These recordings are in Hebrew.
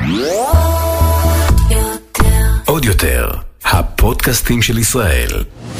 עוד יותר, הפודקאסטים של ישראל.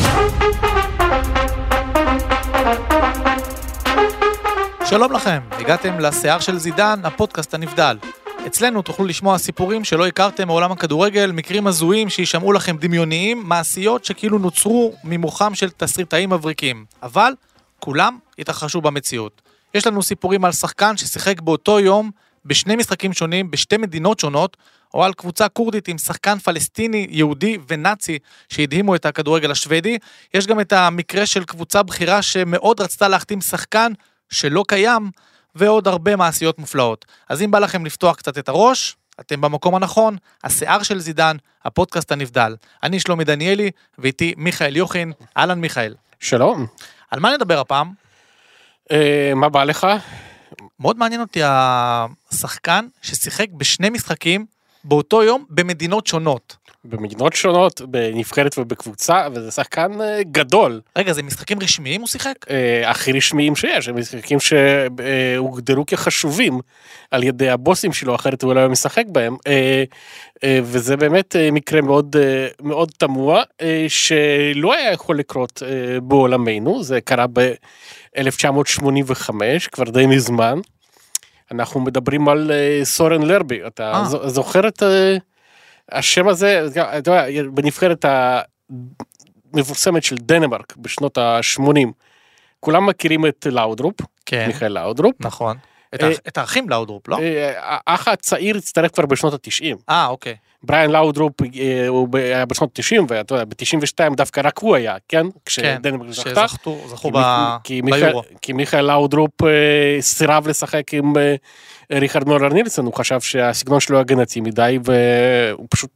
שלום לכם, הגעתם לשיער של זידן, הפודקאסט הנבדל. אצלנו תוכלו לשמוע סיפורים שלא הכרתם מעולם הכדורגל, מקרים הזויים שישמעו לכם דמיוניים, מעשיות שכאילו נוצרו ממוחם של תסריטאים מבריקים. אבל כולם התרחשו במציאות. יש לנו סיפורים על שחקן ששיחק באותו יום בשני משחקים שונים, בשתי מדינות שונות, או על קבוצה קורדית עם שחקן פלסטיני, יהודי ונאצי שהדהימו את הכדורגל השוודי. יש גם את המקרה של קבוצה בחירה שמאוד רצתה להחתים שחקן שלא קיים, ועוד הרבה מעשיות מופלאות. אז אם בא לכם לפתוח קצת את הראש, אתם במקום הנכון, השיער של זידן, הפודקאסט הנבדל. אני שלומי דניאלי, ואיתי מיכאל יוחין. אהלן מיכאל. שלום. על מה נדבר הפעם? מה בא לך? מאוד מעניין אותי השחקן ששיחק בשני משחקים באותו יום במדינות שונות. במדינות שונות, בנבחרת ובקבוצה, וזה שחקן גדול. רגע, זה משחקים רשמיים הוא שיחק? הכי רשמיים שיש, הם משחקים שהוגדרו כחשובים על ידי הבוסים שלו, אחרת הוא לא משחק בהם, וזה באמת מקרה מאוד, מאוד תמוה, שלא היה יכול לקרות בעולמנו, זה קרה ב-1985, כבר די מזמן. אנחנו מדברים על סורן לרבי, אתה זוכר את השם הזה, אתה יודע, בנבחרת המפורסמת של דנמרק בשנות ה-80, כולם מכירים את לאודרופ, כן. מיכאל לאודרופ. נכון. את האחים לאודרופ, לא? האח הצעיר הצטרף כבר בשנות ה-90. אוקיי. בריאן לאודרופ הוא היה בשנות ה-90, ואתה יודע, ב-92 דווקא רק הוא היה, כן? כשדנמרק זכתה. שזכו ביורו. כי מיכאל לאודרופ סירב לשחק עם ריכרד מולר נילסון, הוא חשב שהסגנון שלו הגנתי מדי, והוא פשוט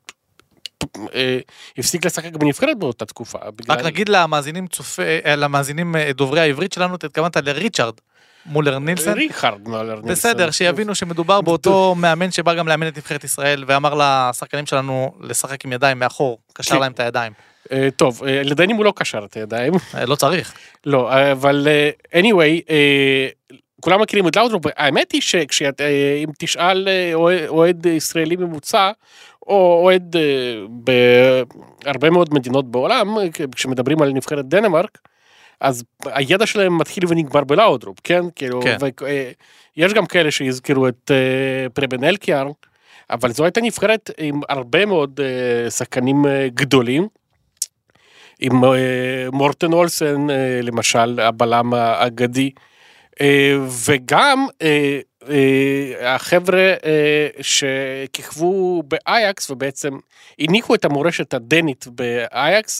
הפסיק לשחק בנבחרת באותה תקופה. רק נגיד למאזינים דוברי העברית שלנו, תתכוונת לריצ'רד מולר נילסון. ריכרד מולר נילסון. בסדר, שיבינו שמדובר באותו מאמן שבא גם לאמן את נבחרת ישראל, ואמר לשחקנים שלנו לשחק עם ידיים מאחור, קשר להם את הידיים. טוב, לדיינים הוא לא קשר את הידיים. לא צריך. לא, אבל anyway, כולם מכירים את לאודרופ, האמת היא שאם תשאל אוהד ישראלי ממוצע, או אוהד בהרבה מאוד מדינות בעולם, כשמדברים על נבחרת דנמרק, אז הידע שלהם מתחיל ונגמר בלאודרופ, כן? כאילו, יש גם כאלה שיזכרו את פרבן אלקיאר, אבל זו הייתה נבחרת עם הרבה מאוד שחקנים גדולים, עם מורטן אולסן, למשל, הבלם האגדי, וגם החבר'ה שכיכבו באייקס, ובעצם הניחו את המורשת הדנית באייקס,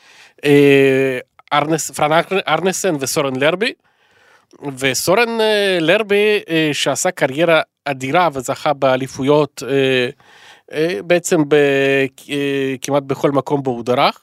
ארנסן וסורן לרבי, וסורן לרבי שעשה קריירה אדירה וזכה באליפויות בעצם כמעט בכל מקום בו הוא דרך.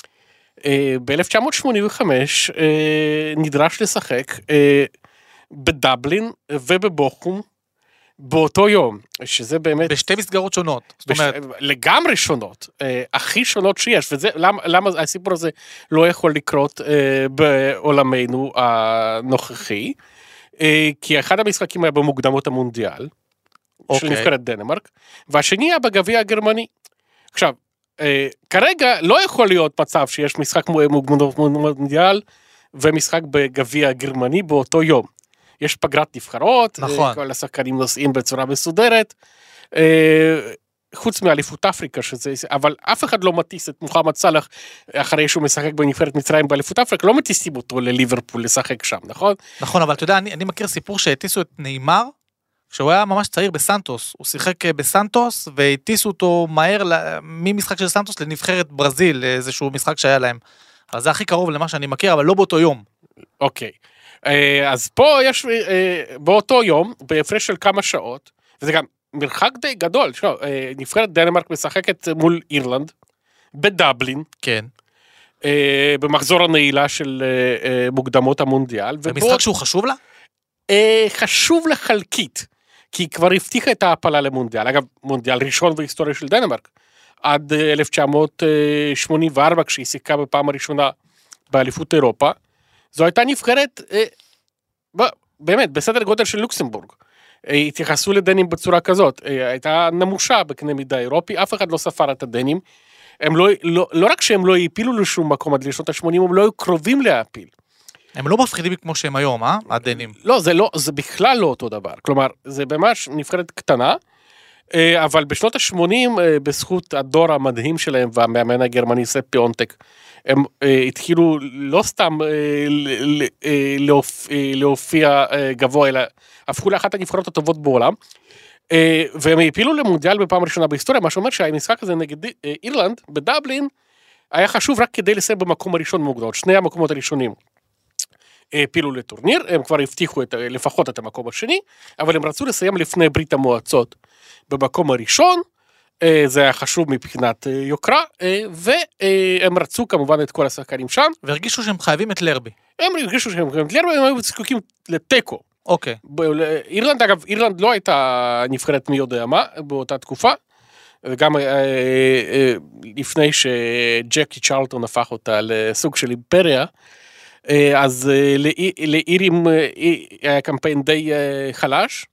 ב-1985 נדרש לשחק בדבלין ובבוכום באותו יום, שזה באמת בשתי מסגרות שונות, זאת אומרת לגמרי שונות, הכי שונות שיש, וזה למה הסיפור הזה לא יכול לקרות בעולמנו הנוכחי, כי אחד המשחקים היה במוקדמות המונדיאל של נבחרת דנמרק, והשני היה בגביע הגרמני. עכשיו, כרגע לא יכול להיות מצב שיש משחק מוקדמות מונדיאל ומשחק בגביע הגרמני באותו יום. יש פגרת נבחרות, נכון. כל השחקנים נוסעים בצורה מסודרת, חוץ מאליפות אפריקה, אבל אף אחד לא מטיס את מוחמד סלאח, אחרי שהוא משחק בנבחרת מצרים באליפות אפריקה, לא מטיסים אותו לליברפול לשחק שם, נכון? נכון, אבל אתה יודע, אני מכיר סיפור שהטיסו את ניימר, כשהוא היה ממש צעיר בסנטוס, הוא שיחק בסנטוס, והטיסו אותו מהר ממשחק של סנטוס לנבחרת ברזיל, איזשהו משחק שהיה להם. אז זה הכי קרוב למה שאני מכיר, אבל לא באותו יום. אוקיי. אז פה יש, באותו יום, בהפרש של כמה שעות, וזה גם מרחק די גדול, נבחרת דנמרק משחקת מול אירלנד, בדבלין, כן. במחזור הנעילה של מוקדמות המונדיאל. במשחק שהוא חשוב לה? חשוב לחלקית, כי היא כבר הבטיחה את ההפלה למונדיאל, אגב, מונדיאל ראשון בהיסטוריה של דנמרק, עד 1984, כשהיא שיחקה בפעם הראשונה באליפות אירופה, זו הייתה נבחרת, באמת, בסדר גודל של לוקסמבורג, התייחסו לדנים בצורה כזאת, הייתה נמושה בקנה מידה אירופי, אף אחד לא ספר את הדנים, הם לא רק שהם לא הפילו לשום מקום עד לשנות ה-80, הם לא היו קרובים להפיל. הם לא מפחידים כמו שהם היום, הדנים. לא, זה בכלל לא אותו דבר, כלומר, זה ממש נבחרת קטנה, אבל בשנות ה-80, בזכות הדור המדהים שלהם, והמאמן הגרמני ספ פיונטק, הם התחילו לא סתם להופיע גבוה, אלא הפכו לאחת הנבחרות הטובות בעולם, והם הפילו למונדיאל בפעם הראשונה בהיסטוריה, מה שאומר שהמשחק הזה נגד אירלנד, בדבלין, היה חשוב רק כדי לסיים במקום הראשון מוקדמות, שני המקומות הראשונים. הפילו לטורניר, הם כבר הבטיחו לפחות את המקום השני, אבל הם רצו לסיים לפני ברית המועצות במקום הראשון, זה היה חשוב מבחינת יוקרה, והם רצו כמובן את כל השחקנים שם. והרגישו שהם חייבים את לרבי. הם הרגישו שהם חייבים את לרבי, הם היו זקוקים לטקו. אוקיי. אירלנד, אגב, אירלנד לא הייתה נבחרת מי יודע מה באותה תקופה, וגם לפני שג'קי צ'רלטון הפך אותה לסוג של אימפריה, אז לאירים היה קמפיין די חלש,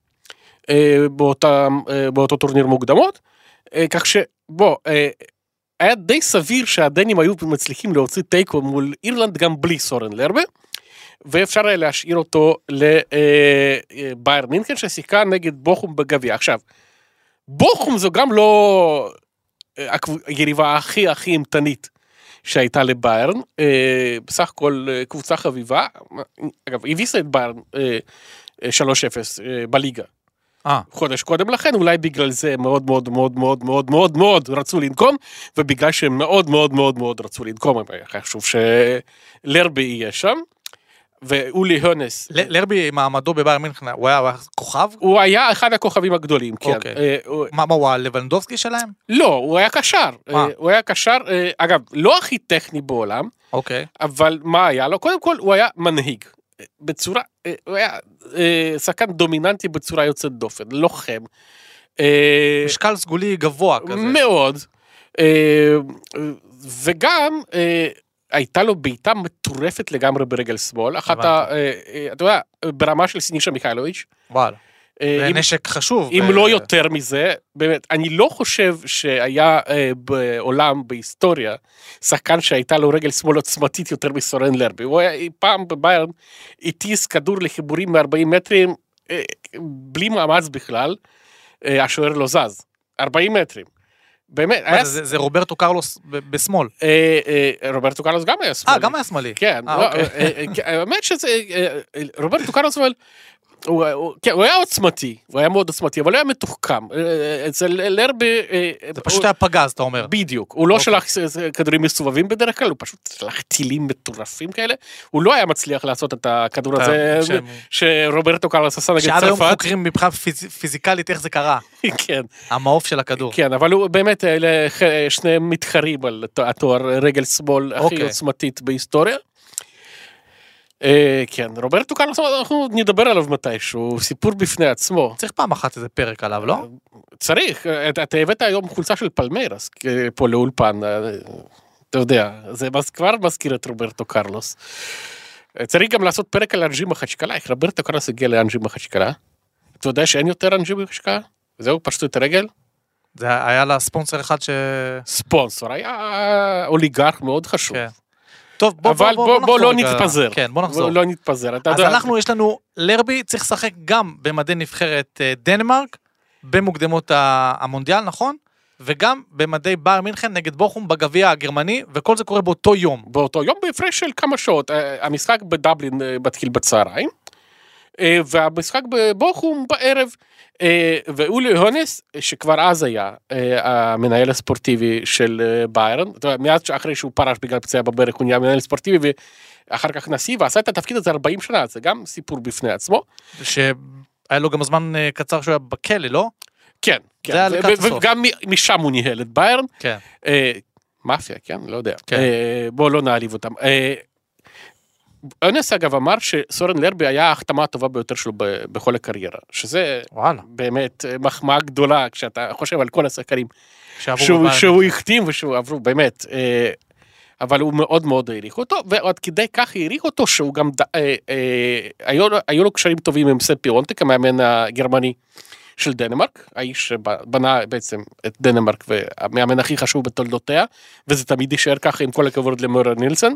באותו טורניר מוקדמות, כך שבוא, היה די סביר שהדנים היו מצליחים להוציא טייקו מול אירלנד גם בלי סורן לרבה, ואפשר היה להשאיר אותו לבאיירן מינכן ששיחקה נגד בוכום בגביע. עכשיו, בוכום זו גם לא היריבה הכי אימתנית שהייתה לבאיירן, בסך הכל קבוצה חביבה, אגב, הביסה את באיירן 3-0 בליגה. חודש קודם לכן, אולי בגלל זה מאוד מאוד מאוד מאוד מאוד מאוד מאוד רצו לנקום, ובגלל שהם מאוד מאוד מאוד מאוד רצו לנקום, חשוב שלרבי יהיה שם, ואולי הונס. לרבי מעמדו בבאיירן מינכן, הוא היה כוכב? הוא היה אחד הכוכבים הגדולים, כן. מה, הוא הלבנדובסקי שלהם? לא, הוא היה קשר. הוא היה קשר, אגב, לא הכי טכני בעולם, אבל מה היה לו? קודם כל, הוא היה מנהיג. בצורה, הוא היה שחקן דומיננטי בצורה יוצאת דופן, לוחם. משקל סגולי גבוה כזה. מאוד. וגם הייתה לו בעיטה מטורפת לגמרי ברגל שמאל, אחת אתה יודע, ברמה של סינישה מיכאלוביץ'. וואלה. זה נשק חשוב. אם לא יותר מזה, באמת, אני לא חושב שהיה בעולם, בהיסטוריה, שחקן שהייתה לו רגל שמאל עוצמתית יותר מסורן לרבי. הוא היה פעם בבאיירן, הטיס כדור לחיבורים מ-40 מטרים, בלי מאמץ בכלל, השוער לא זז. 40 מטרים. באמת. זה רוברטו קרלוס בשמאל. רוברטו קרלוס גם היה שמאלי. גם היה שמאלי. כן. האמת שזה, רוברטו קרלוס אבל, הוא היה עוצמתי, הוא היה מאוד עוצמתי, אבל הוא היה מתוחכם. אצל לרבי... זה פשוט היה פגז, אתה אומר. בדיוק. הוא לא שלח כדורים מסובבים בדרך כלל, הוא פשוט שלח טילים מטורפים כאלה. הוא לא היה מצליח לעשות את הכדור הזה, שרוברטו קרלוס עשה נגד צרפת. שעד היום חוקרים מבחינה פיזיקלית איך זה קרה. כן. המעוף של הכדור. כן, אבל הוא באמת, שניהם מתחרים על התואר רגל שמאל הכי עוצמתית בהיסטוריה. כן, רוברטו קרלוס, אנחנו נדבר עליו מתישהו, סיפור בפני עצמו. צריך פעם אחת איזה פרק עליו, לא? צריך, אתה הבאת היום חולצה של פלמיירס, פה לאולפן, אתה יודע, זה כבר מזכיר את רוברטו קרלוס. צריך גם לעשות פרק על אנג'י מחצ'קלה, איך רוברטו קרלוס הגיע לאנג'י מחצ'קלה? אתה יודע שאין יותר אנג'י מחצ'קלה? זהו, פשטו את הרגל? זה היה לה ספונסר אחד ספונסר, היה אוליגרך מאוד חשוב. כן. טוב, בוא לא נתפזר. כן, בוא נחזור. לא נתפזר. אז אנחנו, יש לנו, לרבי צריך לשחק גם במדי נבחרת דנמרק, במוקדמות המונדיאל, נכון? וגם במדי באיירן מינכן נגד בוכום בגביע הגרמני, וכל זה קורה באותו יום. באותו יום, בהפרש של כמה שעות. המשחק בדבלין מתחיל בצהריים, והמשחק בבוכום בערב, ואולי הונס, שכבר אז היה המנהל הספורטיבי של ביירן, מיד אחרי שהוא פרש בגלל פציעה בברך, הוא נהיה מנהל ספורטיבי, ואחר כך נשיא, ועשה את התפקיד הזה 40 שנה, זה גם סיפור בפני עצמו. שהיה לו גם הזמן קצר שהוא היה בכלא, לא? כן, וגם משם הוא ניהל את ביירן. כן. מאפיה, כן? לא יודע. בואו לא נעליב אותם. אונס אגב אמר שסורן לרבי היה ההחתמה הטובה ביותר שלו בכל הקריירה, שזה באמת מחמאה גדולה, כשאתה חושב על כל השחקנים שהוא החתים ושהוא עברו, באמת. אבל הוא מאוד מאוד העריך אותו, ועד כדי כך העריך אותו, שהוא גם, היו לו קשרים טובים עם ספ פיונטק, המאמן הגרמני של דנמרק, האיש שבנה בעצם את דנמרק, והמאמן הכי חשוב בתולדותיה, וזה תמיד יישאר ככה, עם כל הכבוד למורה נילסון,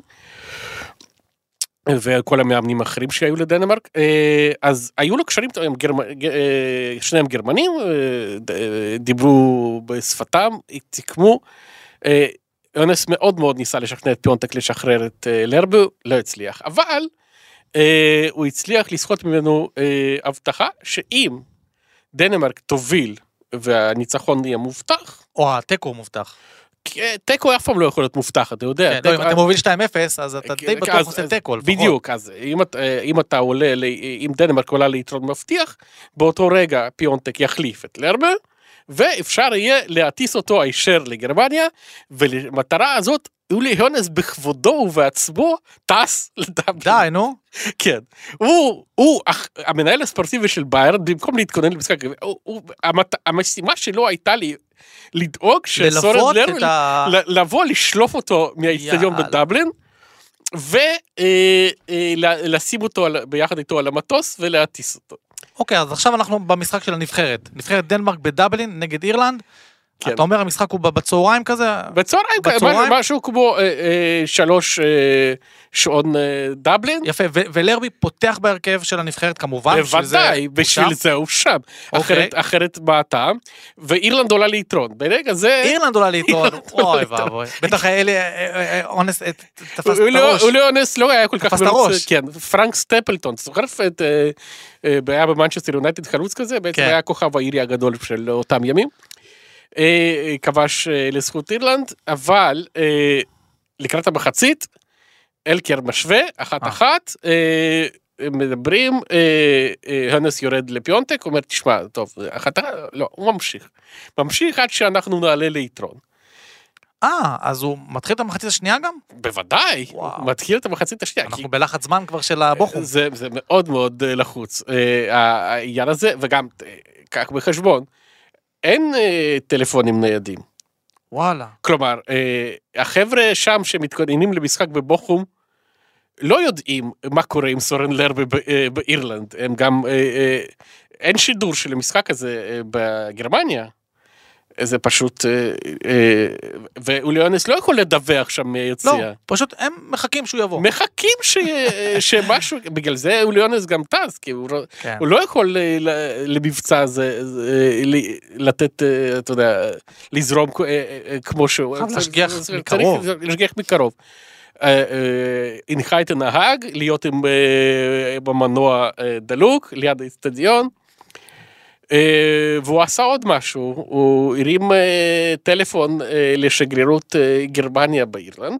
וכל המאמנים האחרים שהיו לדנמרק, אז היו לו קשרים טובים, שניהם גרמנים, דיברו בשפתם, התקמו, אונס מאוד מאוד ניסה לשכנע את פיונטק לשחרר את לרבי, לא הצליח, אבל הוא הצליח לזכות ממנו הבטחה, שאם דנמרק תוביל והניצחון יהיה מובטח, או התיקו מובטח. תיקו אף פעם לא יכול להיות מובטח, אתה יודע. אם אתה מוביל 2-0, אז אתה די בטוח עושה תיקו. בדיוק, אז אם אתה עולה, אם דנמרק עולה ליתרון מבטיח, באותו רגע פיונטק יחליף את לרבי, ואפשר יהיה להטיס אותו הישר לגרמניה, ולמטרה הזאת, אולי הונס בכבודו ובעצמו טס לדבלין. די, נו. כן. הוא המנהל הספורטיבי של ביירן, במקום להתכונן למשחק, המשימה שלו הייתה לדאוג שסורן לרבי, לבוא לשלוף אותו מהאצטדיון בדבלין, ולשים אותו ביחד איתו על המטוס, ולהטיס אותו. אוקיי, אז עכשיו אנחנו במשחק של הנבחרת. נבחרת דנמרק בדבלין נגד אירלנד. אתה אומר המשחק הוא בצהריים כזה? בצהריים, משהו כמו 3 שעון דבלין. יפה, ולרבי פותח בהרכב של הנבחרת כמובן. בוודאי, בשביל זה הוא שם. אחרת מה הטעם. ואירלנד עולה ליתרון. ברגע זה... אירלנד עולה ליתרון. אוי ואבוי. בטח אונס תפס את הראש. הוא לא אונס, לא היה כל כך... תפס את הראש. כן, פרנק סטפלטון. זוכר את... היה במנצ'סטר יונייטד חלוץ כזה, בעצם היה כוכב העירי הגדול של אותם ימים. כבש לזכות אירלנד, אבל לקראת המחצית, אלקר משווה, 1-1, מדברים, הונס יורד לפיונטק, אומר, תשמע, טוב, לא, הוא ממשיך עד שאנחנו נעלה ליתרון. אז הוא מתחיל את המחצית השנייה גם? בוודאי, הוא מתחיל את המחצית השנייה. אנחנו בלחץ זמן כבר של הבוכום. זה מאוד מאוד לחוץ, העניין הזה, וגם, כך בחשבון, אין טלפונים ניידים. וואלה. כלומר, החבר'ה שם שמתכוננים למשחק בבוכום, לא יודעים מה קורה עם סורן לרבי באירלנד. הם גם, אין שידור של המשחק הזה בגרמניה. זה פשוט, ואוליונס לא יכול לדווח שם מיציאה. לא, פשוט הם מחכים שהוא יבוא. מחכים שמשהו, בגלל זה אוליונס גם טס, כי הוא לא יכול למבצע הזה לתת, אתה יודע, לזרום כמו שהוא. להשגיח מקרוב. להשגיח מקרוב. הנחה את הנהג, להיות במנוע דלוק, ליד האצטדיון, והוא עשה עוד משהו, הוא הרים טלפון לשגרירות גרמניה באירלנד,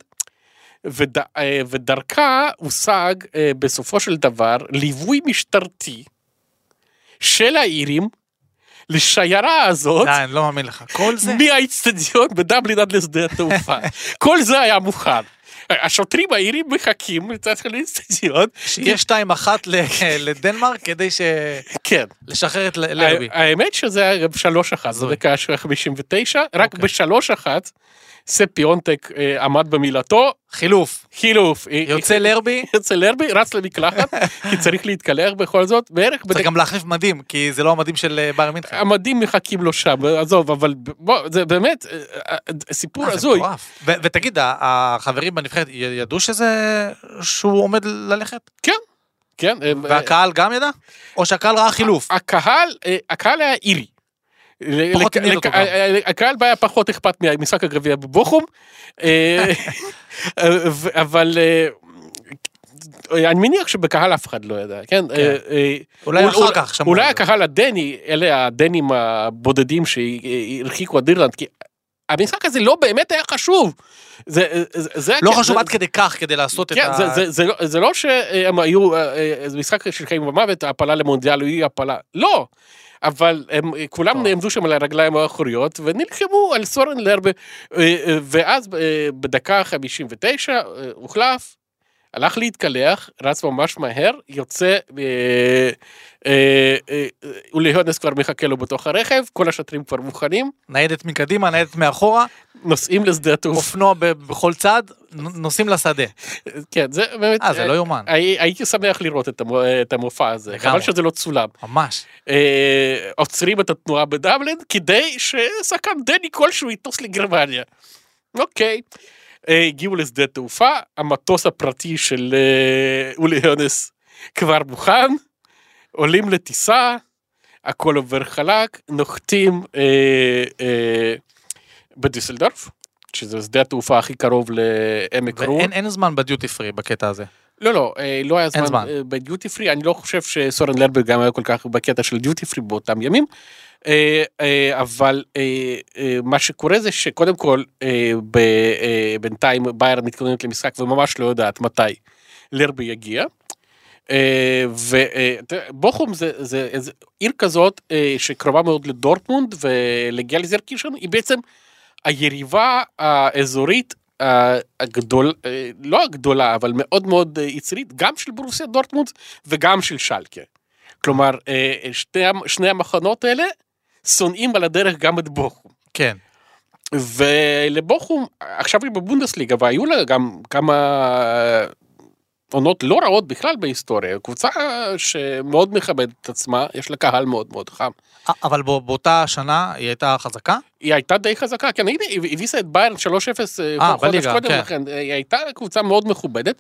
ודרכה הושג בסופו של דבר ליווי משטרתי של האירים לשיירה הזאת, אני לא מאמין לך, כל זה? מהאצטדיון בדבלין עד לשדה התעופה, כל זה היה מוכן. השוטרים האירים מחכים לצד לאצטדיון. שיש 2-1 לדנמרק כדי לשחרר את לרבי. האמת שזה היה 3-1, זה דקה 59, רק ב3-1, ספ פיונטק עמד במילתו. חילוף. יוצא לרבי, רץ למקלחת, כי צריך להתקלח בכל זאת. צריך גם להחליף מדים, כי זה לא המדים של ביירן מינכן. המדים מחכים לו שם, עזוב, אבל זה באמת סיפור הזוי. ותגיד, החברים בנבחרת ידעו שהוא עומד ללכת? כן. והקהל גם ידע? או שהקהל ראה חילוף? הקהל היה אירי. הקהל היה פחות אכפת מהמשחק הגביע בבוכום, אבל אני מניח שבקהל אף אחד לא ידע, כן? אולי אחר כך. אולי הקהל הדני, אלה הדנים הבודדים שהרחיקו עד אירלנד, כי המשחק הזה לא באמת היה חשוב. לא חשוב עד כדי כך, כדי לעשות את ה... זה לא שהם היו, זה משחק של חיים ומוות, ההפלה למונדיאל היא הפלה, לא. אבל הם כולם נעמדו שם על הרגליים האחוריות, ונלחמו על סורן לרבי, ואז בדקה 59 הוחלף, הלך להתקלח, רץ ממש מהר, יוצא, אולי הונס כבר מחכה לו בתוך הרכב, כל השוטרים כבר מוכנים. ניידת מקדימה, ניידת מאחורה. נוסעים לשדה התעופה. אופנוע בכל צד, נוסעים לשדה. כן, זה באמת... זה לא יומן. הייתי שמח לראות את המופע הזה, חבל שזה לא צולם. ממש. עוצרים את התנועה בדבלין, כדי ששחקן דני כלשהו יטוס לגרמניה. אוקיי. הגיעו לשדה תעופה, המטוס הפרטי של אולי הונס כבר מוכן, עולים לטיסה, הכל עובר חלק, נוחתים בדיסלדורף, שזה שדה התעופה הכי קרוב לעמק רון. ואין זמן בדיוטי פרי בקטע הזה. לא היה זמן בדיוטי פרי, אני לא חושב שסורן לרבר גם היה כל כך בקטע של דיוטי פרי באותם ימים, אבל מה שקורה זה שקודם כל בינתיים ביירן מתכוננת למשחק וממש לא יודעת מתי לרבי יגיע, ובוכום זה עיר כזאת שקרובה מאוד לדורטמונד ולגלזרקישן, היא בעצם היריבה האזורית הגדול, לא הגדולה אבל מאוד מאוד יצרית, גם של ברוסיה דורטמונד וגם של שלקה. כלומר שני המחנות האלה שונאים על הדרך גם את בוכום. כן. ולבוכום, עכשיו היא בבונדסליגה, והיו לה גם כמה עונות לא רעות בכלל בהיסטוריה, קבוצה שמאוד מכבדת את עצמה, יש לה קהל מאוד מאוד חם. אבל באותה שנה היא הייתה חזקה? היא הייתה די חזקה, כן, היא הביסה את ביירן 3-0 חודש קודם לכן, היא הייתה קבוצה מאוד מכובדת,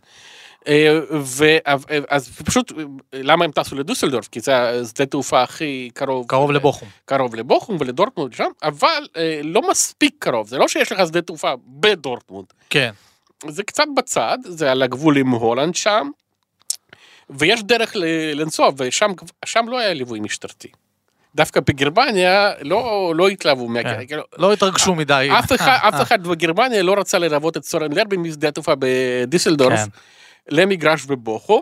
אז פשוט, למה הם טסו לדוסלדורף? כי זה השדה תעופה הכי קרוב לבוכום. קרוב לבוכום ולדורטמונד שם, אבל לא מספיק קרוב, זה לא שיש לך שדה תעופה בדורטמונד. כן. זה קצת בצד, זה על הגבול עם הולנד שם, ויש דרך לנסוע, ושם לא היה ליווי משטרתי. דווקא בגרמניה לא התלהבו, לא התרגשו מדי. אף אחד בגרמניה לא רצה ללוות את סורן לרבי משדה התעופה בדיסלדורף, למגרש בבוכום,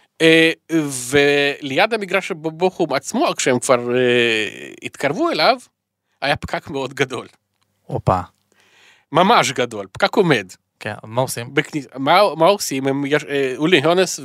וליד המגרש בבוכום עצמו, כשהם כבר התקרבו אליו, היה פקק מאוד גדול. אופה. ממש גדול, פקק עומד. כן, מה עושים? מה עושים? אולי הונס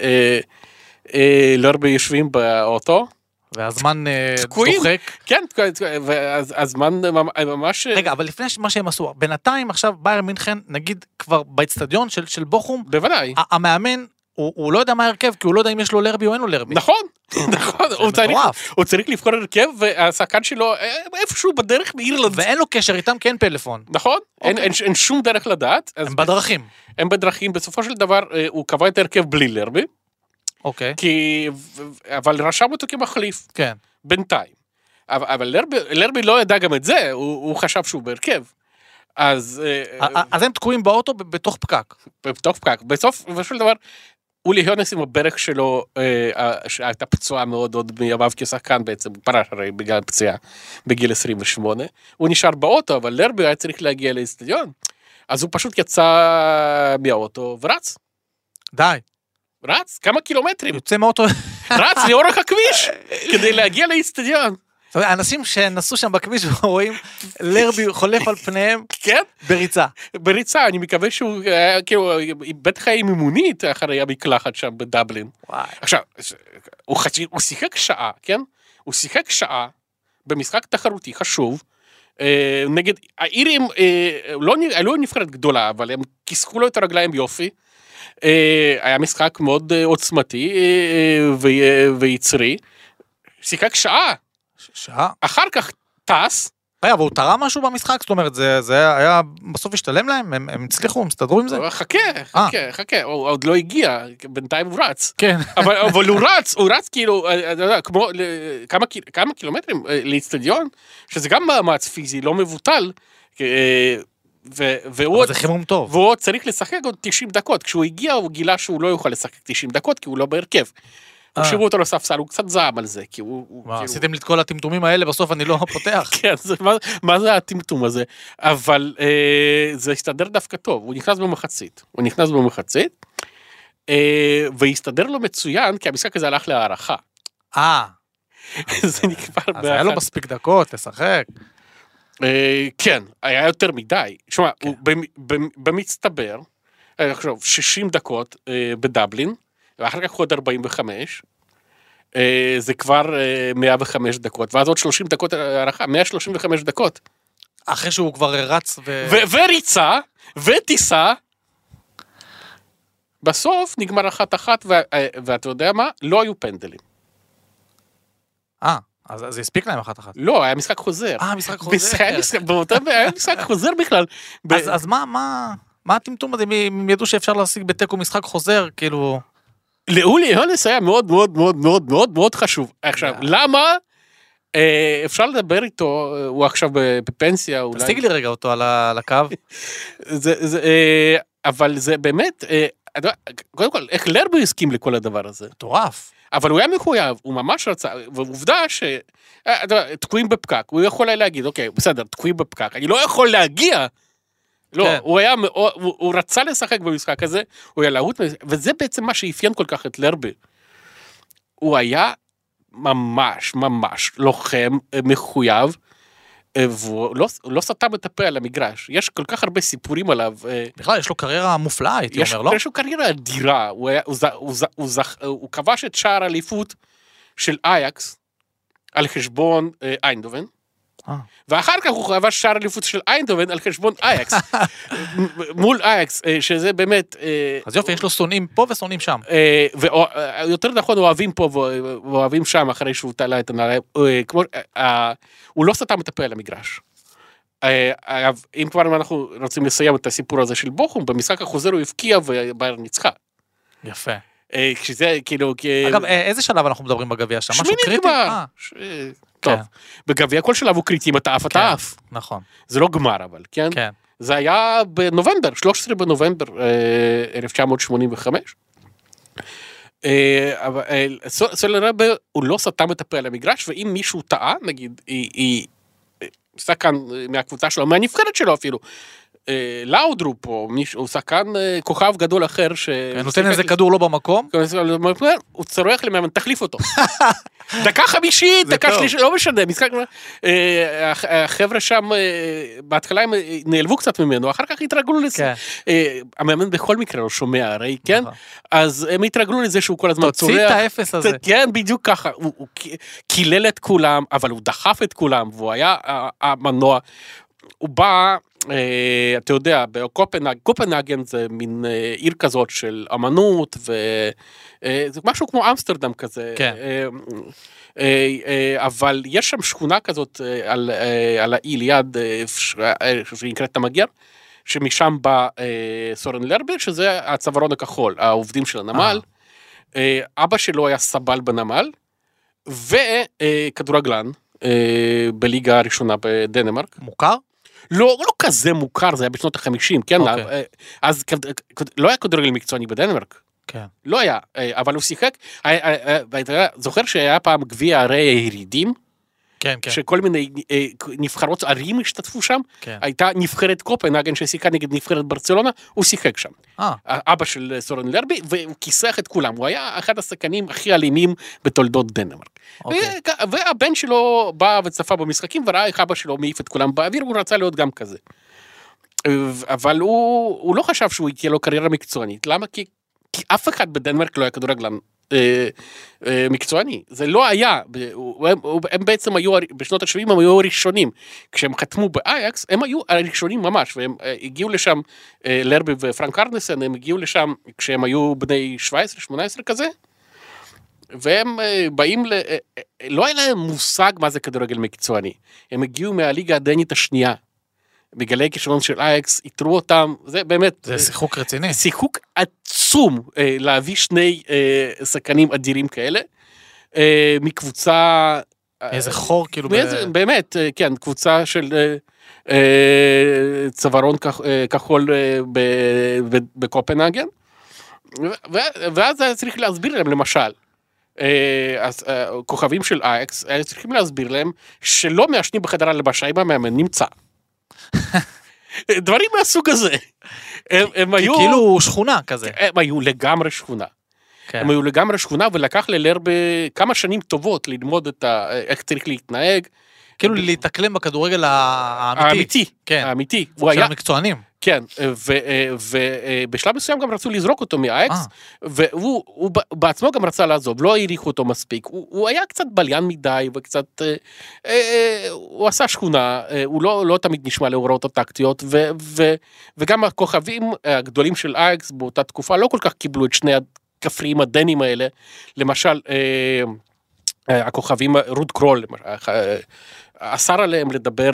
ולרבי יושבים באוטו, והזמן דוחק. כן, והזמן ממש... רגע, אבל לפני מה שהם עשו, בינתיים עכשיו ביירן מינכן, נגיד כבר באצטדיון של בוכום, בוודאי. המאמן, הוא לא יודע מה הרכב, כי הוא לא יודע אם יש לו לרבי או אין לו לרבי. נכון, הוא צריך לבחור הרכב, והשחקן שלו איפשהו בדרך מאירלנד. ואין לו קשר איתם, כי אין פלאפון. נכון, אין שום דרך לדעת. הם בדרכים. הם בדרכים, בסופו של דבר הוא קבע את הרכב בלי לרבי. אוקיי. אבל רשם אותו כמחליף. כן. בינתיים. אבל לרבי לא ידע גם את זה, הוא חשב שהוא בהרכב. אז הם תקועים באוטו בתוך פקק. בתוך פקק. בסוף של דבר, אולי הונס עם הברך שלו, שהייתה פצועה מאוד עוד מימיו כשחקן בעצם, הוא פרש הרי בגלל פציעה בגיל 28. הוא נשאר באוטו, אבל לרבי היה צריך להגיע לאצטדיון. אז הוא פשוט יצא מהאוטו ורץ. די. רץ? כמה קילומטרים? יוצא מאוטו. רץ לאורך הכביש, כדי להגיע לאצטדיון. אנשים שנסעו שם בכביש ורואים לרבי חולף על פניהם, כן? בריצה. בריצה, אני מקווה שהוא, כאילו, בטח היה מימונית אחרי המקלחת שם בדבלין. עכשיו, הוא שיחק שעה, כן? הוא שיחק שעה במשחק תחרותי חשוב, נגד, האירים, לא נבחרת גדולה, אבל הם כיסחו לו את הרגליים יופי, היה משחק מאוד עוצמתי ויצרי, שיחק שעה. אחר כך טס. רגע, אבל הוא תראה משהו במשחק? זאת אומרת, זה היה בסוף השתלם להם? הם הצליחו, הם הסתדרו עם זה? חכה, הוא עוד לא הגיע, בינתיים הוא רץ. כן. אבל הוא רץ כאילו, כמו כמה קילומטרים לאצטדיון, שזה גם מאמץ פיזי, לא מבוטל, אבל זה חימום טוב. והוא צריך לשחק עוד 90 דקות, כשהוא הגיע הוא גילה שהוא לא יוכל לשחק 90 דקות, כי הוא לא בהרכב. הושיבו אותו לספסל, הוא קצת זעם על זה, כי הוא... עשיתם לי את כל הטמטומים האלה, בסוף אני לא פותח. כן, מה זה הטמטום הזה? אבל זה הסתדר דווקא טוב, הוא נכנס במחצית, והסתדר לו מצוין, כי המשחק הזה הלך להערכה. זה נקבר אז היה לו מספיק דקות לשחק. כן, היה יותר מדי. שומע, במצטבר, עכשיו, 60 דקות בדבלין, ואחר כך עוד 45, זה כבר 105 דקות, ואז עוד 30 דקות הערכה, 135 דקות. אחרי שהוא כבר רץ וריצה, וטיסה, בסוף נגמר 1-1, ואתה יודע מה? לא היו פנדלים. אז זה הספיק להם 1-1. לא, היה משחק חוזר. משחק חוזר. היה משחק חוזר בכלל. אז מה הטמטום הזה? הם ידעו שאפשר להשיג בתיקו משחק חוזר, כאילו... לאולי יונס היה מאוד מאוד מאוד מאוד מאוד מאוד חשוב. עכשיו, למה? אפשר לדבר איתו, הוא עכשיו בפנסיה. תשיג לי רגע אותו על הקו. אבל זה באמת, קודם כל, איך לרבי הסכים לכל הדבר הזה? מטורף. אבל הוא היה מחויב, הוא ממש רצה, ועובדה תקועים בפקק, הוא יכול היה להגיד, אוקיי, בסדר, תקועים בפקק, אני לא יכול להגיע. לא, הוא רצה לשחק במשחק הזה, הוא היה להוט, וזה בעצם מה שאפיין כל כך את לרבי. הוא היה ממש ממש לוחם מחויב, והוא לא סתם את הפה על המגרש. יש כל כך הרבה סיפורים עליו. בכלל, יש לו קריירה מופלאה, הייתי אומר, לא? יש לו קריירה אדירה. הוא כבש את שער האליפות של אייקס, על חשבון איינדובן, ואחר כך הוא כבש שער האליפות של איינדובן על חשבון אייקס. מול אייקס, שזה באמת... אז יופי, יש לו שונאים פה ושונאים שם. ויותר נכון, אוהבים פה ואוהבים שם, אחרי שהוא תעלה את הנעליים. הוא לא סתם מטפל על המגרש. אם כבר אנחנו רוצים לסיים את הסיפור הזה של בוכום, במשחק החוזר הוא הפקיע ובאיירן ניצחה. יפה. כשזה כאילו... אגב, איזה שלב אנחנו מדברים בגביע שם? משהו קריטי? טוב, בגביע כל שלב הוא קריטי, אם אתה עף, אתה עף. נכון. זה לא גמר אבל, כן? כן. זה היה בנובמבר, 13 בנובמבר 1985. סולרבה הוא לא סתם מטפל על המגרש, ואם מישהו טעה, נגיד, היא שחקן מהקבוצה שלו, מהנבחרת שלו אפילו, לאודרופ, הוא שחקן כוכב גדול אחר, נותן איזה כדור לא במקום, הוא צורח למאמן, תחליף אותו. דקה 50, דקה שלישית, לא משנה, משחק, החבר'ה שם, בהתחלה הם נעלבו קצת ממנו, אחר כך התרגלו לזה, המאמן בכל מקרה לא שומע, הרי, כן? אז הם התרגלו לזה שהוא כל הזמן צורח. תוציא את האפס הזה. כן, בדיוק ככה, הוא קילל את כולם, אבל הוא דחף את כולם, והוא היה המנוע, הוא בא, אתה יודע, קופנהגן זה מין עיר כזאת של אמנות, וזה משהו כמו אמסטרדם כזה, אבל יש שם שכונה כזאת על האי ליד, שנקראת המגר, שמשם בא סורן לרבי, שזה הצווארון הכחול, העובדים של הנמל, אבא שלו היה סבל בנמל, וכדורגלן בליגה הראשונה בדנמרק. מוכר? לא כזה מוכר, זה היה בשנות ה-50, כן? אז לא היה כדורגל מקצועני בדנמרק. כן. לא היה, אבל הוא שיחק, זוכר שהיה פעם גביע ערי הירידים? כן, כן. שכל מיני נבחרות ערים השתתפו שם, הייתה נבחרת קופנהגן ששיחקה נגד נבחרת ברצלונה, הוא שיחק שם. אבא של סורן לרבי, והוא כיסח את כולם, הוא היה אחד השחקנים הכי אלימים בתולדות דנמרק. והבן שלו בא וצפה במשחקים, וראה איך אבא שלו מעיף את כולם באוויר, הוא רצה להיות גם כזה. אבל הוא לא חשב שהוא תהיה לו קריירה מקצוענית, למה? כי אף אחד בדנמרק לא היה כדורגלן מקצועני, זה לא היה, הם בעצם היו, בשנות ה-70 הם היו הראשונים, כשהם חתמו באייקס, הם היו הראשונים ממש, והם הגיעו לשם, לרבי ופרנק ארנסן, הם הגיעו לשם כשהם היו בני 17-18 כזה, והם באים, לא היה להם מושג מה זה כדורגל מקצועני, הם הגיעו מהליגה הדנית השנייה, בגלי כישרון של אייקס, יתרו אותם, זה באמת... זה שיחוק רציני. שיחוק עצום להביא שני שחקנים אדירים כאלה, מקבוצה... איזה חור כאילו... באמת, כן, קבוצה של צווארון כחול בקופנהגן, ואז היה צריך להסביר להם, למשל, אז כוכבים של אייקס, היה צריכים להסביר להם שלא מעשנים בחדר הלבשה אם המאמן נמצא. דברים מהסוג הזה. הם היו... כאילו שכונה כזה. הם היו לגמרי שכונה. הם היו לגמרי שכונה, ולקח ללרבי כמה שנים טובות ללמוד איך צריך להתנהג. כאילו להתאקלם בכדורגל האמיתי. האמיתי. של המקצוענים. כן, ובשלב מסוים גם רצו לזרוק אותו מהאקס, והוא בעצמו גם רצה לעזוב, לא העריכו אותו מספיק, הוא היה קצת בליין מדי, וקצת, הוא עשה שכונה, הוא לא תמיד נשמע להוראות הטקטיות, וגם הכוכבים הגדולים של האקס באותה תקופה לא כל כך קיבלו את שני הכפריים הדנים האלה, למשל, הכוכבים, רוד קרול, אסר עליהם לדבר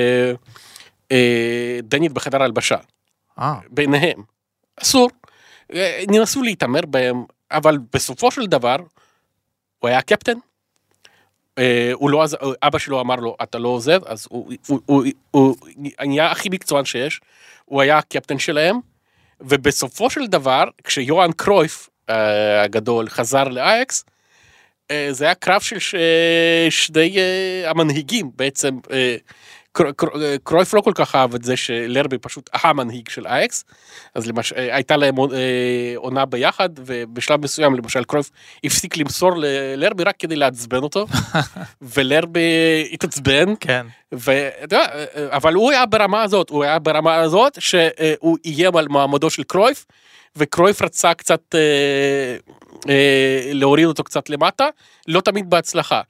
דנית בחדר הלבשה, ביניהם. אסור, ננסו להתאמר בהם, אבל בסופו של דבר, הוא היה קפטן, אבא שלו אמר לו, אתה לא עוזב, אז הוא נהיה הכי מקצוען שיש, הוא היה הקפטן שלהם, ובסופו של דבר, כשיוהאן קרויף הגדול חזר לאייקס, זה היה קרב של שני המנהיגים, בעצם, קרויף לא כל כך אהב את זה שלרבי פשוט המנהיג של אייקס, אז למשל, הייתה להם עונה ביחד, ובשלב מסוים למשל קרויף הפסיק למסור ללרבי רק כדי לעצבן אותו, ולרבי התעצבן, כן. אבל הוא היה ברמה הזאת, שהוא איים על מעמדו של קרויף, וקרויף רצה קצת להוריד אותו קצת למטה, לא תמיד בהצלחה.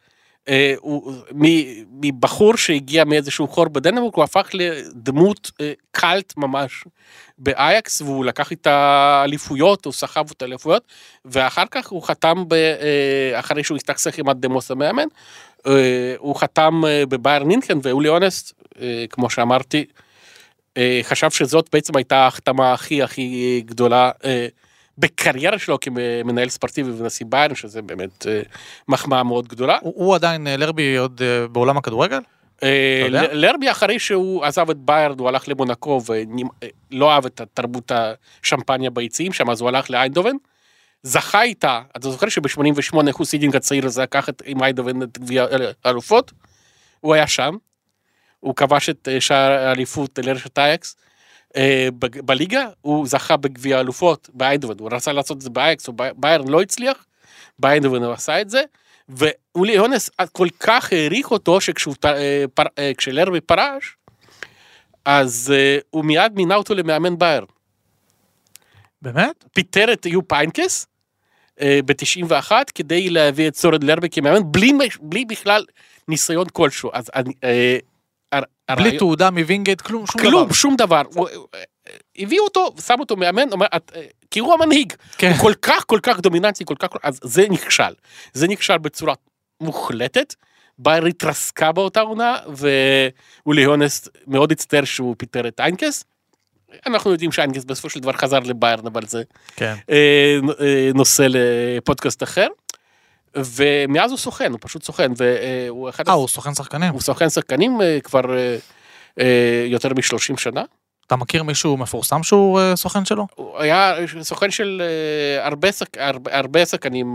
מבחור שהגיע מאיזשהו חור בדנמרק, הוא הפך לדמות קלט ממש באייקס, והוא לקח את האליפויות, הוא סחב את האליפויות, ואחר כך הוא חתם, אחרי שהוא הסתכסך עם הדמוס המאמן, הוא חתם בבייר מינכן, ואולי אונסט, כמו שאמרתי, חשב שזאת בעצם הייתה ההחתמה הכי גדולה בקריירה שלו כמנהל ספורטיבי ונשיא ביירן, שזה באמת מחמאה מאוד גדולה. הוא עדיין, לרבי עוד בעולם הכדורגל? לרבי אחרי שהוא עזב את ביירן, הוא הלך למונקו ולא אהב את תרבות השמפניה ביציעים שם, אז הוא הלך לאיינדובן, זכה איתה, אתה זוכר שב-88 אחוז סידינג הצעיר הזה לקח עם איינדובן את גביע האלופות, הוא היה שם, הוא כבש את שער האליפות לרשת אייקס, בליגה הוא זכה בגביע האלופות באיינדובן, הוא רצה לעשות את זה באייקס, ביירן לא הצליח, באיינדובן הוא עשה את זה, ואולי יונס כל כך העריך אותו, שכשלרבי פרש, אז הוא מיד מינה אותו למאמן ביירן. באמת? פיטר את יו פיינקס, ב-91, כדי להביא את סורד לרבי כמאמן, בלי בכלל ניסיון כלשהו, אז בלי תעודה מווינגייט, כלום, שום דבר. הביאו אותו, שם אותו מאמן, כי הוא המנהיג. הוא כל כך דומיננטי, אז זה נכשל. זה נכשל בצורה מוחלטת, ביירן התרסקה באותה עונה, ואולי יונס מאוד הצטער שהוא פיטר את איינקס. אנחנו יודעים שאיינקס בסופו של דבר חזר לביירן, אבל זה נושא לפודקאסט אחר. ומאז הוא סוכן, הוא פשוט סוכן, הוא סוכן שחקנים. הוא סוכן שחקנים כבר יותר מ-30 שנה. אתה מכיר מישהו מפורסם שהוא סוכן שלו? הוא היה סוכן של הרבה שחקנים,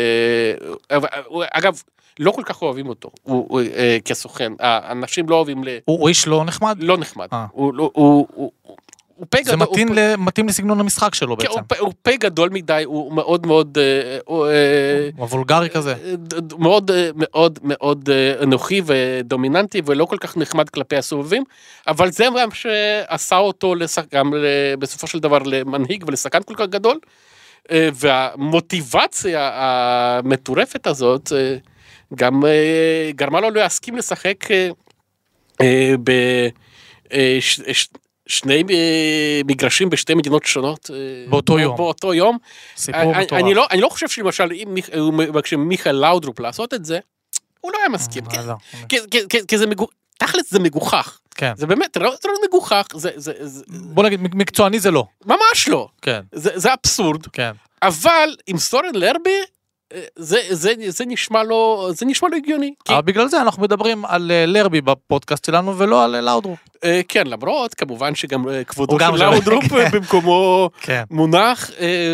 אגב, לא כל כך אוהבים אותו, כסוכן, האנשים לא אוהבים הוא איש לא נחמד? לא נחמד, זה מתאים לסגנון המשחק שלו בעצם. הוא פה גדול מדי, הוא מאוד מאוד... הוא וולגרי כזה. מאוד מאוד מאוד אנוכי ודומיננטי, ולא כל כך נחמד כלפי הסובבים, אבל זה גם שעשה אותו גם בסופו של דבר למנהיג ולשחקן כל כך גדול, והמוטיבציה המטורפת הזאת, גם גרמה לו להסכים לשחק שני מגרשים בשתי מדינות שונות באותו יום. סיפור מטורף. אני לא חושב שלמשל אם מיכאל לאודרופ לעשות את זה, הוא לא היה מסכים, כי זה תכלס זה מגוחך, זה באמת זה לא מגוחך, בוא נגיד מקצועני זה לא, ממש לא, זה אבסורד, אבל עם סורן לרבי זה נשמע לו הגיוני. אבל בגלל זה אנחנו מדברים על לרבי בפודקאסט שלנו ולא על לאודרופ. כן, למרות כמובן שגם כבודו של לאודרופ במקומו מונח,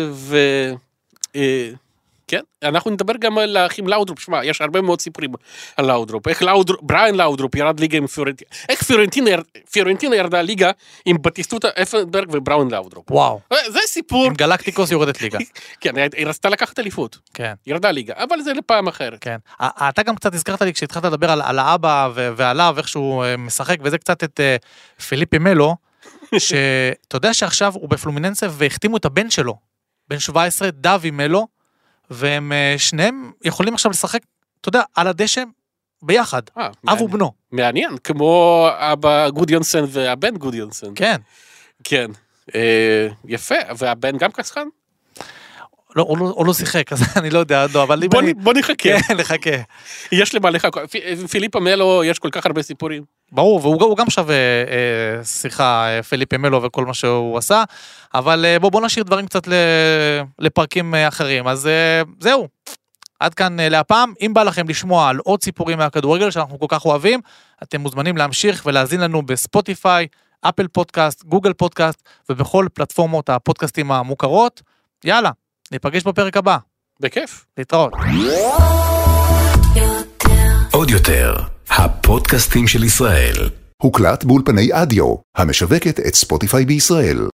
כן, אנחנו נדבר גם על האחים לאודרופ, שמה, יש הרבה מאוד סיפורים על לאודרופ, איך בריין לאודרופ ירד ליגה עם פיורנטינה, איך פיורנטינה ירדה ליגה עם בטיסטוטה אפנברג ובראון לאודרופ. וואו. זה סיפור. עם גלקטיקוס יורדת ליגה. כן, היא רצתה לקחת אליפות. כן. ירדה ליגה, אבל זה לפעם אחרת. כן. אתה גם קצת הזכרת לי, כשהתחלת לדבר על האבא ועליו, איך שהוא משחק, וזה קצת את פיליפי מלו, שאתה יודע שעכשיו הוא בפלומיננסה והחתימו את הבן שלו, בן 17, דווי מלו, והם שניהם יכולים עכשיו לשחק, אתה יודע, על הדשא ביחד, אב ובנו. מעניין, כמו אבא גודיונסן והבן גודיונסן. כן. כן, יפה, והבן גם כשחקן? לא, הוא לא שיחק, אז אני לא יודע, אבל... בוא נחכה. כן, נחכה. יש למה לחכות, פיליפה מלו, יש כל כך הרבה סיפורים. ברור, והוא גם שווה שיחה, פיליפה מלו וכל מה שהוא עשה, אבל בוא נשאיר דברים קצת לפרקים אחרים, אז זהו. עד כאן להפעם, אם בא לכם לשמוע על עוד סיפורים מהכדורגל שאנחנו כל כך אוהבים, אתם מוזמנים להמשיך ולהזין לנו בספוטיפיי, אפל פודקאסט, גוגל פודקאסט, ובכל פלטפורמות הפודקאסטים המוכרות. יאללה, ניפגש בפרק הבא. בכיף. להתראות. עוד יותר, הפודקאסטים של ישראל. הוקלט באולפני אדיו, המשווקת את ספוטיפיי בישראל.